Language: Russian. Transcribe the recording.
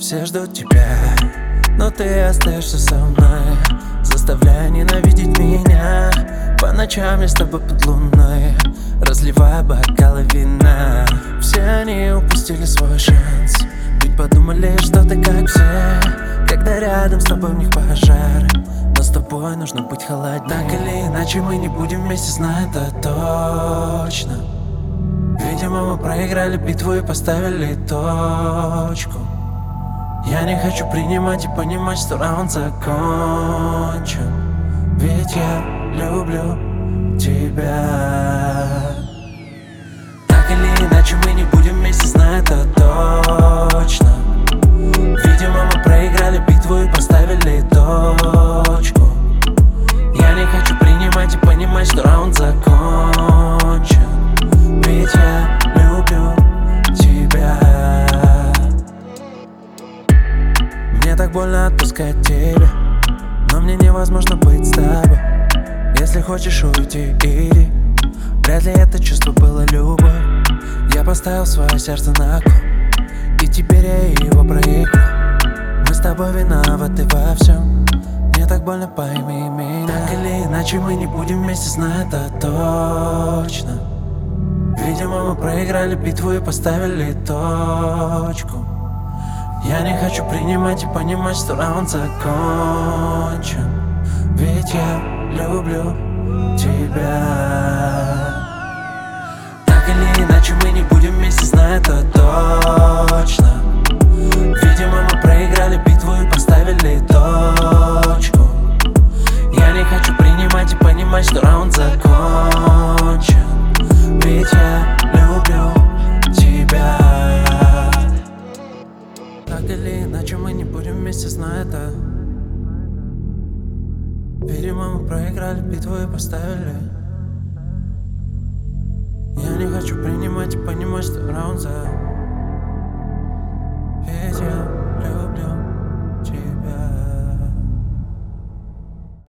Все ждут тебя, но ты остаешься со мной, заставляя ненавидеть меня. По ночам я с тобой под луной, разливая бокалы вина. Все они упустили свой шанс, ведь подумали, что ты как все. Когда рядом с тобой в них пожар, но с тобой нужно быть холоднее. Так или иначе мы не будем вместе, знай это точно. Видимо, мы проиграли битву и поставили точку. Я не хочу принимать и понимать, что раунд закончен, ведь я люблю тебя. Так или иначе мы не будем вместе, знай это точно. Видимо, мы проиграли битву и поставили точку. Я не хочу принимать и понимать, что раунд закончен, ведь я люблю тебя. Мне так больно отпускать тебя, но мне невозможно быть с тобой. Если хочешь уйти, иди. Вряд ли это чувство было любовь. Я поставил свое сердце на кон, и теперь я его проиграл. Мы с тобой виноваты во всем. Мне так больно, пойми меня. Так или иначе мы не будем вместе, знай это точно. Видимо, мы проиграли битву и поставили точку. Я не хочу принимать и понимать, что раунд закончен, ведь я люблю тебя. Так или иначе мы не будем вместе, знай это точно. Видимо, мы проиграли битву и поставили точку. Я не хочу принимать и понимать, что раунд закончен, ведь я люблю тебя. Так или иначе мы не будем вместе, знай это. Видимо, мы проиграли битву и поставили. Я не хочу принимать и понимать, что раунд закончен.